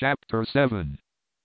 Chapter 7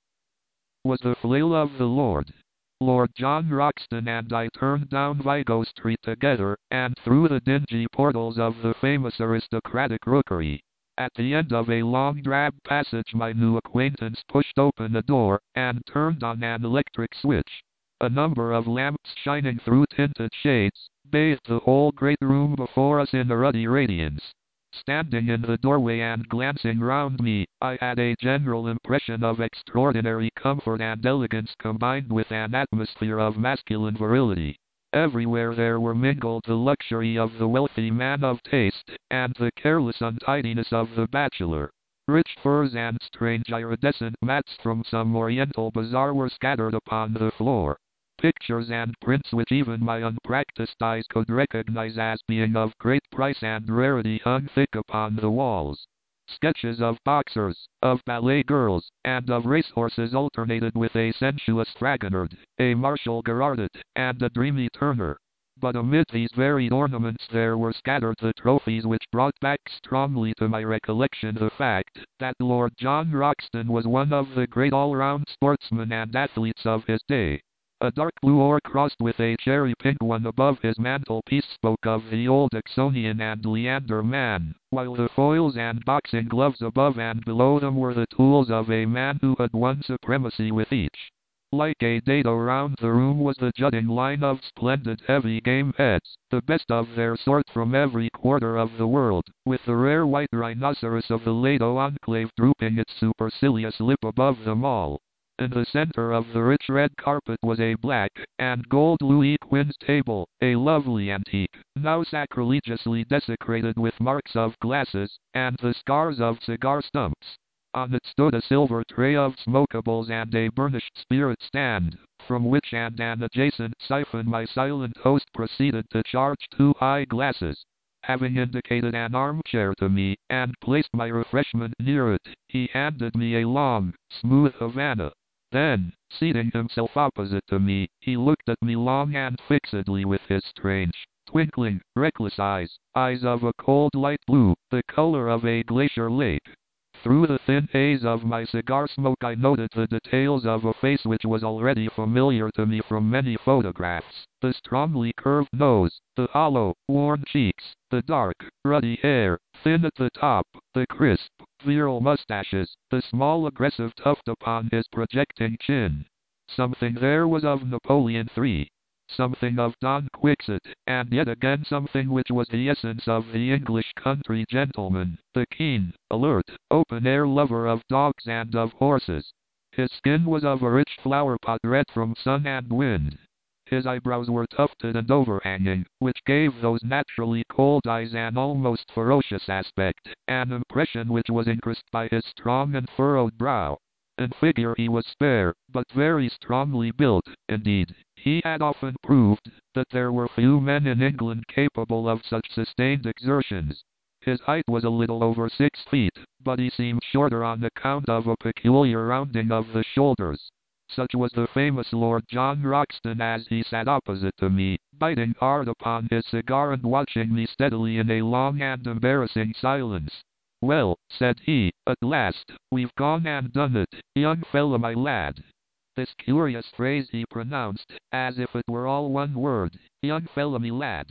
Was the flail of the Lord. Lord John Roxton and I turned down Vigo Street together, and through the dingy portals of the famous aristocratic rookery. At the end of a long drab passage my new acquaintance pushed open a door, and turned on an electric switch. A number of lamps shining through tinted shades, bathed the whole great room before us in a ruddy radiance. Standing in the doorway and glancing round me, I had a general impression of extraordinary comfort and elegance combined with an atmosphere of masculine virility. Everywhere there were mingled the luxury of the wealthy man of taste, and the careless untidiness of the bachelor. Rich furs and strange iridescent mats from some oriental bazaar were scattered upon the floor. Pictures and prints which even my unpracticed eyes could recognize as being of great price and rarity hung thick upon the walls. Sketches of boxers, of ballet girls, and of racehorses alternated with a sensuous Fragonard, a Marshal Gerardot, and a dreamy Turner. But amid these varied ornaments there were scattered the trophies which brought back strongly to my recollection the fact that Lord John Roxton was one of the great all-round sportsmen and athletes of his day. A dark blue oar crossed with a cherry pink one above his mantelpiece spoke of the old Oxonian and Leander man, while the foils and boxing gloves above and below them were the tools of a man who had won supremacy with each. Like a dado round the room was the jutting line of splendid heavy game heads, the best of their sort from every quarter of the world, with the rare white rhinoceros of the Lado enclave drooping its supercilious lip above them all. In the center of the rich red carpet was a black and gold Louis Quinze table, a lovely antique, now sacrilegiously desecrated with marks of glasses, and the scars of cigar stumps. On it stood a silver tray of smokables and a burnished spirit stand, from which and an adjacent siphon my silent host proceeded to charge 2 high glasses. Having indicated an armchair to me, and placed my refreshment near it, he handed me a long, smooth Havana. Then, seating himself opposite to me, he looked at me long and fixedly with his strange, twinkling, reckless eyes of a cold light blue, the color of a glacier lake. Through the thin haze of my cigar smoke I noted the details of a face which was already familiar to me from many photographs. The strongly curved nose, the hollow, worn cheeks, the dark, ruddy hair, thin at the top, the crisp, virile mustaches, the small aggressive tuft upon his projecting chin. Something there was of Napoleon III. Something of Don Quixote, and yet again something which was the essence of the English country gentleman, the keen, alert, open-air lover of dogs and of horses. His skin was of a rich flower-pot red from sun and wind. His eyebrows were tufted and overhanging, which gave those naturally cold eyes an almost ferocious aspect, an impression which was increased by his strong and furrowed brow. In figure he was spare, but very strongly built. Indeed, he had often proved that there were few men in England capable of such sustained exertions. His height was a little over 6 feet, but he seemed shorter on account of a peculiar rounding of the shoulders. Such was the famous Lord John Roxton as he sat opposite to me, biting hard upon his cigar and watching me steadily in a long and embarrassing silence. "Well," said he, "at last, we've gone and done it, young fella my lad." This curious phrase he pronounced, as if it were all one word, young fella me lad.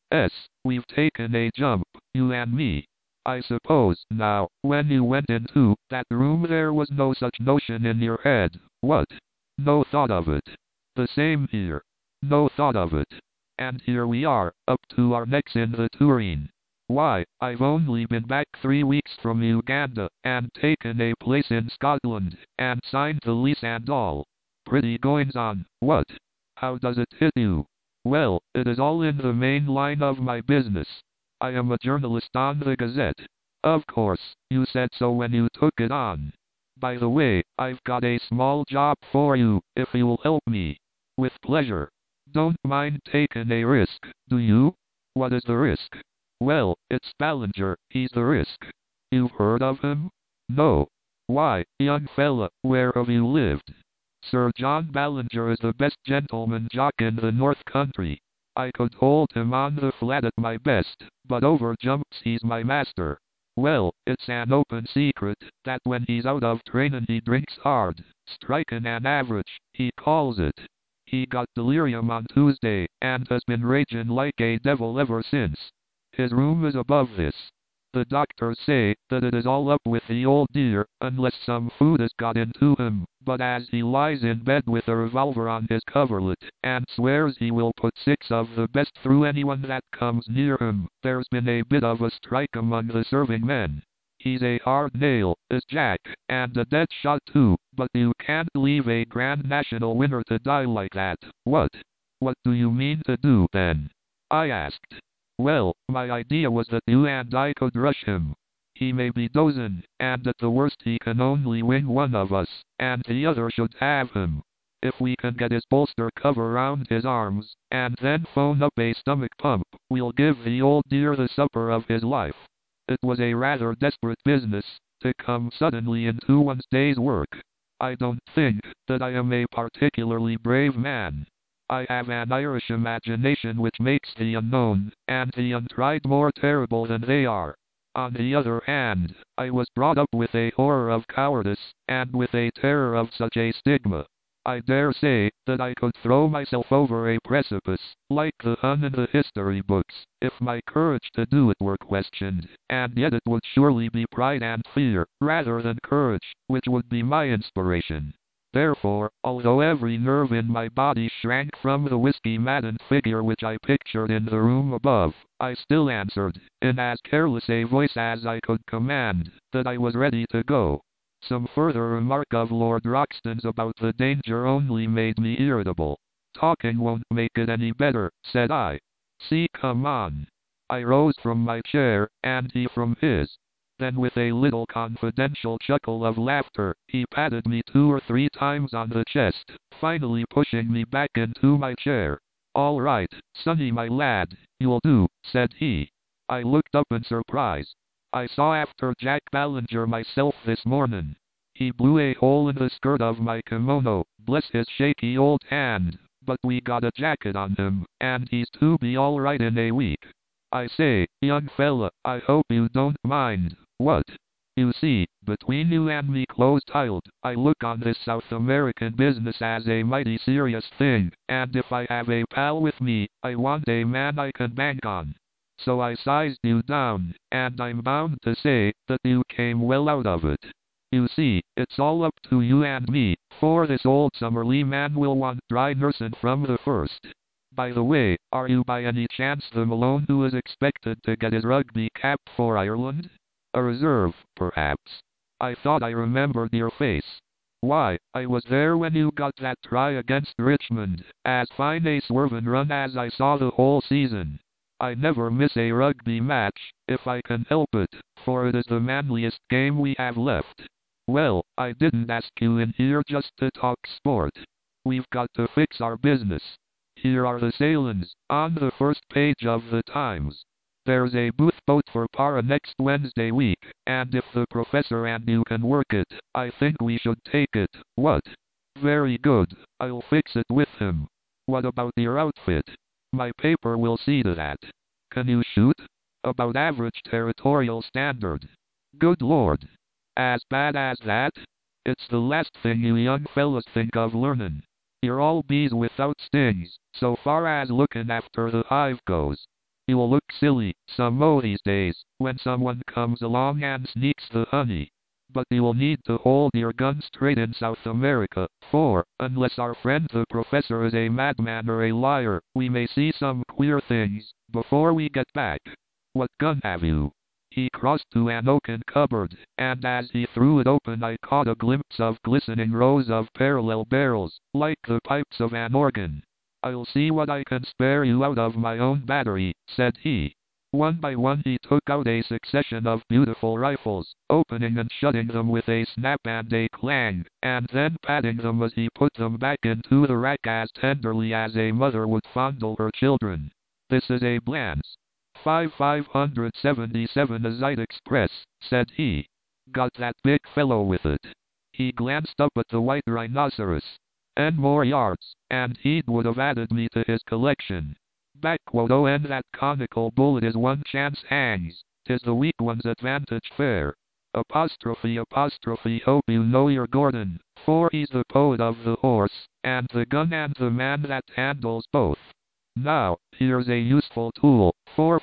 We've taken a jump, you and me. I suppose, now, when you went into that room there was no such notion in your head, what? No thought of it. The same here. No thought of it. And here we are, up to our necks in the tureen. Why, I've only been back 3 weeks from Uganda, and taken a place in Scotland, and signed the lease and all. Pretty goings on, what? How does it hit you? Well, it is all in the main line of my business. I am a journalist on the Gazette. Of course, you said so when you took it on. By the way, I've got a small job for you, if you'll help me. With pleasure. Don't mind taking a risk, do you? What is the risk? Well, it's Ballinger, he's the risk. You've heard of him? No. Why, young fella, where have you lived? Sir John Ballinger is the best gentleman jock in the North Country. I could hold him on the flat at my best, but over jumps he's my master. Well, it's an open secret that when he's out of training he drinks hard, striking an average, he calls it. He got delirium on Tuesday, and has been raging like a devil ever since. His room is above this. The doctors say that it is all up with the old dear, unless some food has got into him, but as he lies in bed with a revolver on his coverlet, and swears he will put 6 of the best through anyone that comes near him, there's been a bit of a strike among the serving men. He's a hard nail, is Jack, and a dead shot too, but you can't leave a Grand National winner to die like that. What do you mean to do, then? I asked. Well, my idea was that you and I could rush him. He may be dozing, and at the worst he can only wing one of us, and the other should have him. If we can get his bolster cover round his arms, and then phone up a stomach pump, we'll give the old dear the supper of his life. It was a rather desperate business, to come suddenly into one's day's work. I don't think that I am a particularly brave man. I have an Irish imagination which makes the unknown and the untried more terrible than they are. On the other hand, I was brought up with a horror of cowardice, and with a terror of such a stigma. I dare say that I could throw myself over a precipice, like the Hun in the history books, if my courage to do it were questioned, and yet it would surely be pride and fear, rather than courage, which would be my inspiration. Therefore, although every nerve in my body shrank from the whiskey-maddened figure which I pictured in the room above, I still answered, in as careless a voice as I could command, that I was ready to go. Some further remark of Lord Roxton's about the danger only made me irritable. Talking won't make it any better, said I. See, come on. I rose from my chair, and he from his. Then with a little confidential chuckle of laughter, he patted me 2 or 3 times on the chest, finally pushing me back into my chair. All right, Sonny my lad, you'll do, said he. I looked up in surprise. I saw after Jack Ballinger myself this morning. He blew a hole in the skirt of my kimono, bless his shaky old hand, but we got a jacket on him, and he's to be all right in a week. I say, young fella, I hope you don't mind. What? You see, between you and me close-tiled, I look on this South American business as a mighty serious thing, and if I have a pal with me, I want a man I can bank on. So I sized you down, and I'm bound to say that you came well out of it. You see, it's all up to you and me, for this old Summerlee man will want dry nursing from the first. By the way, are you by any chance the Malone who is expected to get his rugby cap for Ireland? A reserve, perhaps. I thought I remembered your face. Why, I was there when you got that try against Richmond, as fine a swerving run as I saw the whole season. I never miss a rugby match, if I can help it, for it is the manliest game we have left. Well, I didn't ask you in here just to talk sport. We've got to fix our business. Here are the sailings, on the first page of the Times. There's a booth boat for Para next Wednesday week, and if the professor and you can work it, I think we should take it. What? Very good, I'll fix it with him. What about your outfit? My paper will see to that. Can you shoot? About average territorial standard. Good Lord. As bad as that? It's the last thing you young fellas think of learning. You're all bees without stings, so far as looking after the hive goes. You'll look silly, some o' these days, when someone comes along and sneaks the honey. But you'll need to hold your gun straight in South America, for, unless our friend the professor is a madman or a liar, we may see some queer things, before we get back. What gun have you? He crossed to an oaken cupboard, and as he threw it open I caught a glimpse of glistening rows of parallel barrels, like the pipes of an organ. I'll see what I can spare you out of my own battery, said he. One by one he took out a succession of beautiful rifles, opening and shutting them with a snap and a clang, and then patting them as he put them back into the rack as tenderly as a mother would fondle her children. This is a Blance 5577 Azite Express, said he. Got that big fellow with it. He glanced up at the white rhinoceros. And more yards, and he would have added me to his collection. Backquote, and that conical bullet is one chance hangs. is the weak one's advantage fair? Hope you know your Gordon, for he's the poet of the horse, and the gun and the man that handles both. Now, here's a useful tool, for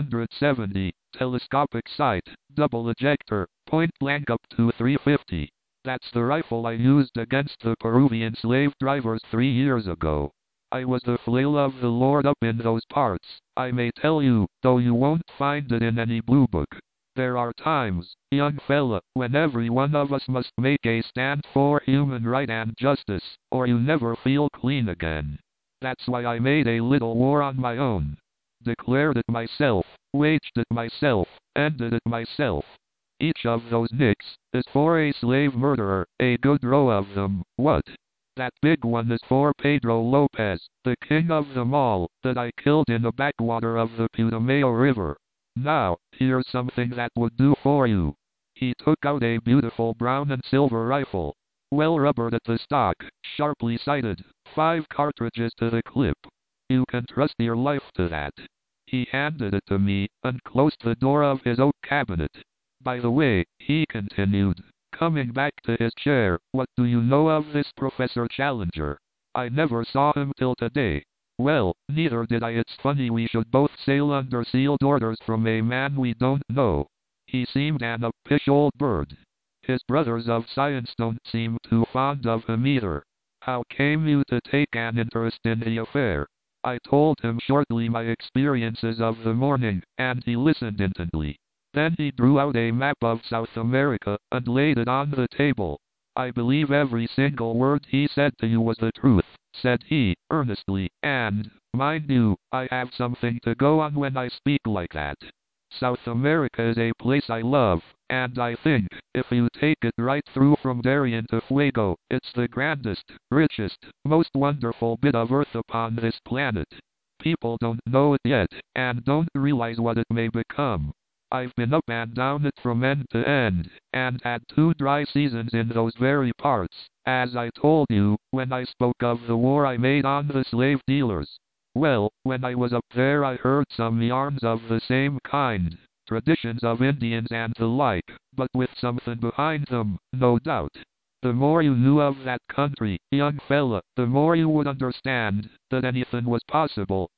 470, telescopic sight, double ejector, point blank up to 350. That's the rifle I used against the Peruvian slave drivers 3 years ago. I was the flail of the Lord up in those parts, I may tell you, though you won't find it in any blue book. There are times, young fella, when every one of us must make a stand for human right and justice, or you never feel clean again. That's why I made a little war on my own. Declared it myself, waged it myself, ended it myself. Each of those nicks is for a slave murderer, a good row of them, what? That big one is for Pedro Lopez, the king of them all, that I killed in the backwater of the Putumayo River. Now, here's something that would do for you. He took out a beautiful brown and silver rifle. Well rubbered at the stock, sharply sighted, 5 cartridges to the clip. You can trust your life to that. He handed it to me, and closed the door of his oak cabinet. By the way, he continued, coming back to his chair, what do you know of this Professor Challenger? I never saw him till today. Well, neither did I. It's funny we should both sail under sealed orders from a man we don't know. He seemed an uppish old bird. His brothers of science don't seem too fond of him either. How came you to take an interest in the affair? I told him shortly my experiences of the morning, and he listened intently. Then he drew out a map of South America, and laid it on the table. I believe every single word he said to you was the truth, said he, earnestly, and, mind you, I have something to go on when I speak like that. South America is a place I love, and I think, if you take it right through from Darien to Fuego, it's the grandest, richest, most wonderful bit of earth upon this planet. People don't know it yet, and don't realize what it may become. I've been up and down it from end to end, and had 2 dry seasons in those very parts, as I told you, when I spoke of the war I made on the slave dealers. Well, when I was up there I heard some yarns of the same kind, traditions of Indians and the like, but with something behind them, no doubt. The more you knew of that country, young fella, the more you would understand that anything was possible.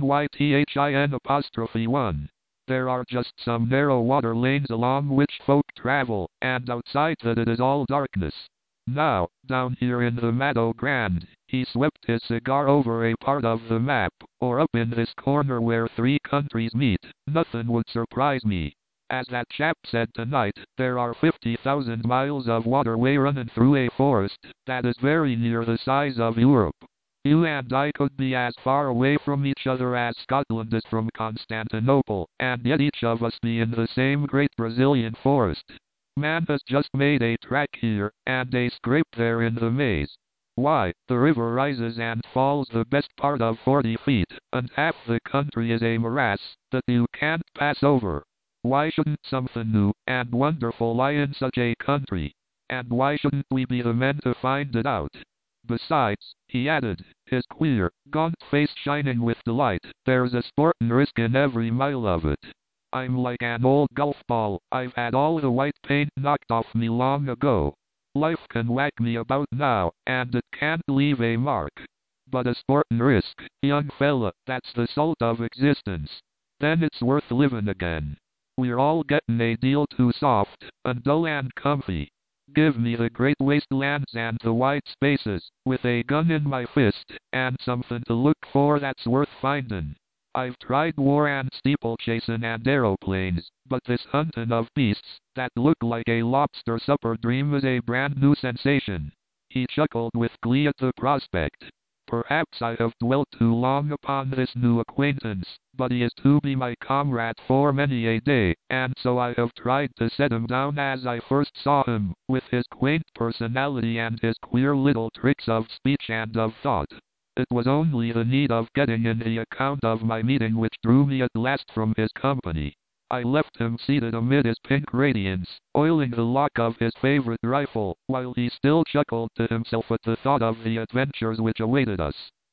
ANYTHIN'1. There are just some narrow water lanes along which folk travel, and outside that it is all darkness. Now, down here in the Mato Grande, he swept his cigar over a part of the map, or up in this corner where 3 countries meet, nothing would surprise me. As that chap said tonight, there are 50,000 miles of waterway running through a forest that is very near the size of Europe. You and I could be as far away from each other as Scotland is from Constantinople, and yet each of us be in the same great Brazilian forest. Man has just made a track here, and a scrape there in the maze. Why, the river rises and falls the best part of 40 feet, and half the country is a morass that you can't pass over. Why shouldn't something new and wonderful lie in such a country? And why shouldn't we be the men to find it out? Besides, he added, his queer, gaunt face shining with delight, there's a sportin' risk in every mile of it. I'm like an old golf ball, I've had all the white paint knocked off me long ago. Life can whack me about now, and it can't leave a mark. But a sportin' risk, young fella, that's the salt of existence. Then it's worth livin' again. We're all gettin' a deal too soft, and dull and comfy. Give me the great wastelands and the wide spaces, with a gun in my fist, and something to look for that's worth findin'. I've tried war and steeplechasing and aeroplanes, but this hunting of beasts that look like a lobster supper dream is a brand new sensation. He chuckled with glee at the prospect. Perhaps I have dwelt too long upon this new acquaintance, but he is to be my comrade for many a day, and so I have tried to set him down as I first saw him, with his quaint personality and his queer little tricks of speech and of thought. It was only the need of getting in the account of my meeting which drew me at last from his company. I left him seated amid his pink radiance, oiling the lock of his favorite rifle, while he still chuckled to himself at the thought of the adventures which awaited us.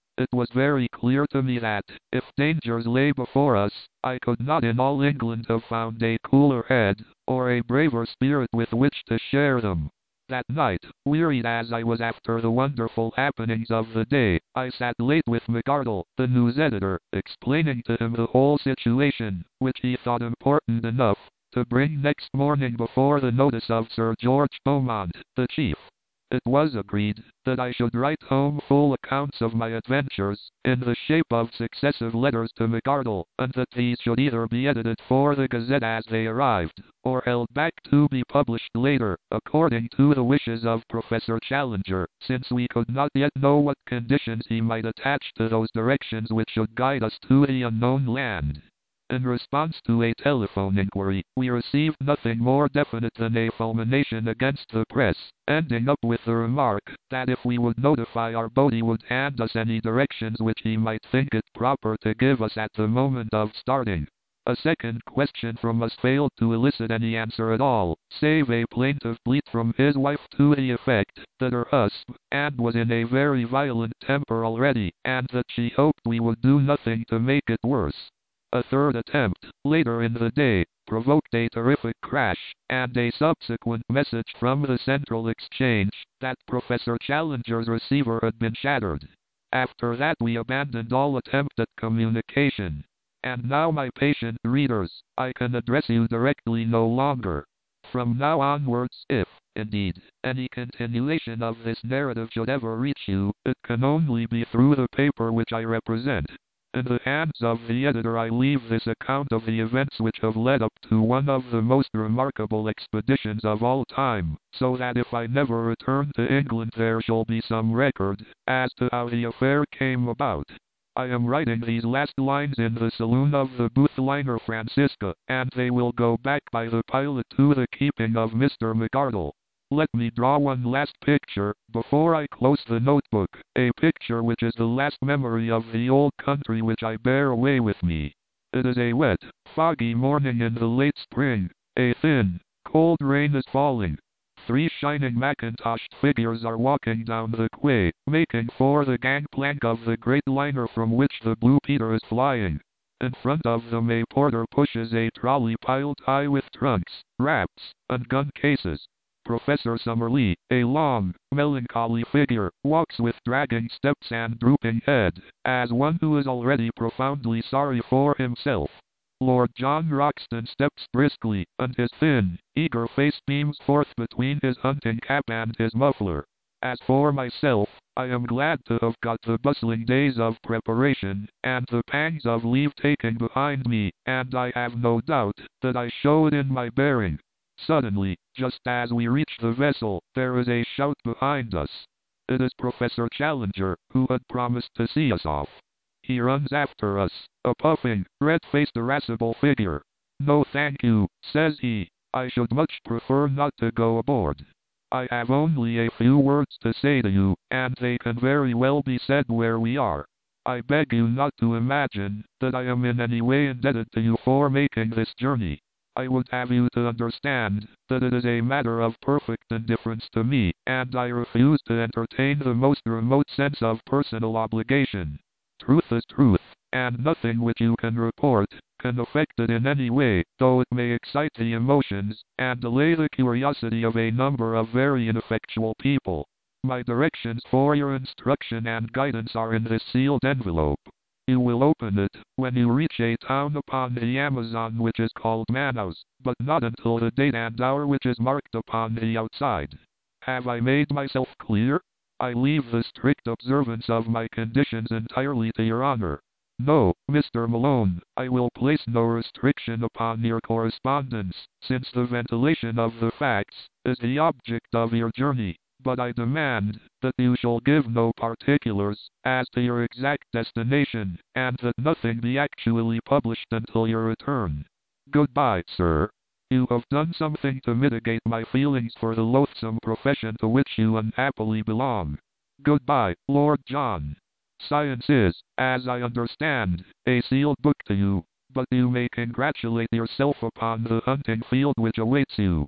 It was very clear to me that, if dangers lay before us, I could not in all England have found a cooler head, or a braver spirit with which to share them. That night, wearied as I was after the wonderful happenings of the day, I sat late with McArdle, the news editor, explaining to him the whole situation, which he thought important enough to bring next morning before the notice of Sir George Beaumont, the chief. It was agreed that I should write home full accounts of my adventures, in the shape of successive letters to McArdle, and that these should either be edited for the Gazette as they arrived, or held back to be published later, according to the wishes of Professor Challenger, since we could not yet know what conditions he might attach to those directions which should guide us to the unknown land. In response to a telephone inquiry, we received nothing more definite than a fulmination against the press, ending up with the remark that if we would notify our boat he would hand us any directions which he might think it proper to give us at the moment of starting. A second question from us failed to elicit any answer at all, save a plaintive bleat from his wife to the effect that her husband was in a very violent temper already, and that she hoped we would do nothing to make it worse. A third attempt, later in the day, provoked a terrific crash, and a subsequent message from the Central Exchange that Professor Challenger's receiver had been shattered. After that we abandoned all attempt at communication. And now, my patient readers, I can address you directly no longer. From now onwards, if, indeed, any continuation of this narrative should ever reach you, it can only be through the paper which I represent. In the hands of the editor I leave this account of the events which have led up to one of the most remarkable expeditions of all time, so that if I never return to England there shall be some record as to how the affair came about. I am writing these last lines in the saloon of the Booth liner Francisca, and they will go back by the pilot to the keeping of Mr. McArdle. Let me draw one last picture, before I close the notebook, a picture which is the last memory of the old country which I bear away with me. It is a wet, foggy morning in the late spring. A thin, cold rain is falling. 3 shining mackintoshed figures are walking down the quay, making for the gangplank of the great liner from which the Blue Peter is flying. In front of them a porter pushes a trolley piled high with trunks, wraps, and gun cases. Professor Summerlee, a long, melancholy figure, walks with dragging steps and drooping head, as one who is already profoundly sorry for himself. Lord John Roxton steps briskly, and his thin, eager face beams forth between his hunting cap and his muffler. As for myself, I am glad to have got the bustling days of preparation, and the pangs of leave-taking behind me, and I have no doubt that I show it in my bearing. Suddenly, just as we reach the vessel, there is a shout behind us. It is Professor Challenger, who had promised to see us off. He runs after us, a puffing, red-faced irascible figure. "No thank you," says he. "I should much prefer not to go aboard. I have only a few words to say to you, and they can very well be said where we are. I beg you not to imagine that I am in any way indebted to you for making this journey. I would have you to understand that it is a matter of perfect indifference to me, and I refuse to entertain the most remote sense of personal obligation. Truth is truth, and nothing which you can report can affect it in any way, though it may excite the emotions and allay the curiosity of a number of very ineffectual people. My directions for your instruction and guidance are in this sealed envelope. You will open it when you reach a town upon the Amazon which is called Manaus, but not until the date and hour which is marked upon the outside. Have I made myself clear? I leave the strict observance of my conditions entirely to your honor. No, Mr. Malone, I will place no restriction upon your correspondence, since the ventilation of the facts is the object of your journey. But I demand that you shall give no particulars as to your exact destination, and that nothing be actually published until your return. Goodbye, sir. You have done something to mitigate my feelings for the loathsome profession to which you unhappily belong. Goodbye, Lord John. Science is, as I understand, a sealed book to you, but you may congratulate yourself upon the hunting field which awaits you.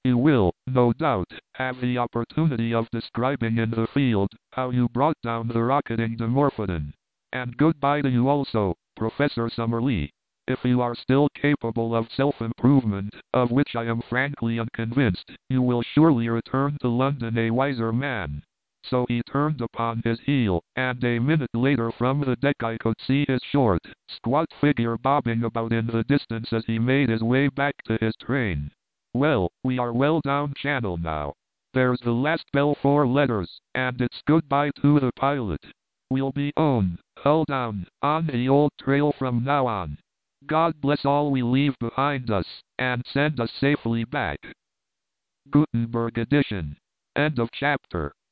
You will, no doubt, have the opportunity of describing in the field how you brought down the rocketing Dimorphodon. And goodbye to you also, Professor Summerlee. If you are still capable of self-improvement, of which I am frankly unconvinced, you will surely return to London a wiser man. So he turned upon his heel, and a minute later from the deck I could see his short, squat figure bobbing about in the distance as he made his way back to his train. Well, we are well down channel now. There's the last bell 4 letters, and it's goodbye to the pilot. We'll be hull down, on the old trail from now on. God bless all we leave behind us, and send us safely back. Gutenberg edition. End of chapter.